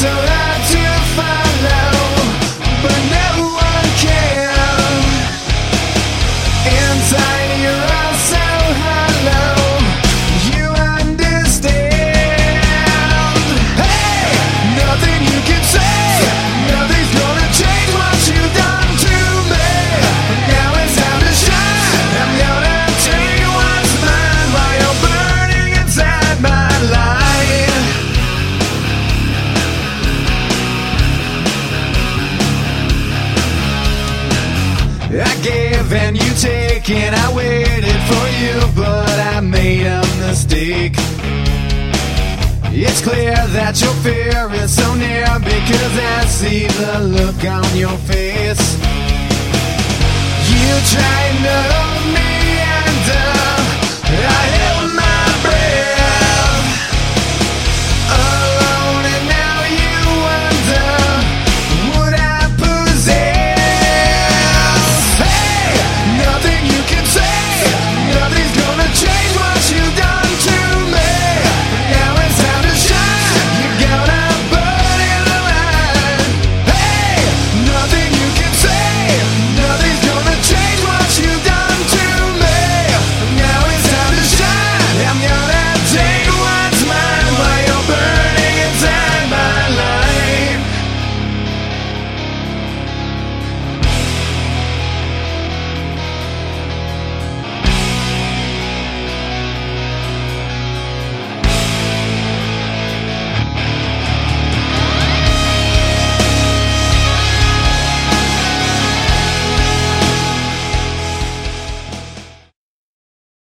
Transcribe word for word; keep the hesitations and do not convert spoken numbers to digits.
so hard to follow, but no one can. Inside you're all so hollow, you understand. Hey, nothing you can say, nothing's gonna change what you've done to me. Now it's time to shine, I'm gonna take what's mine while you're burning inside my light. I gave and you take, and I waited for you, but I made a mistake. It's clear that your fear is so near, because I see the look on your face. You tried to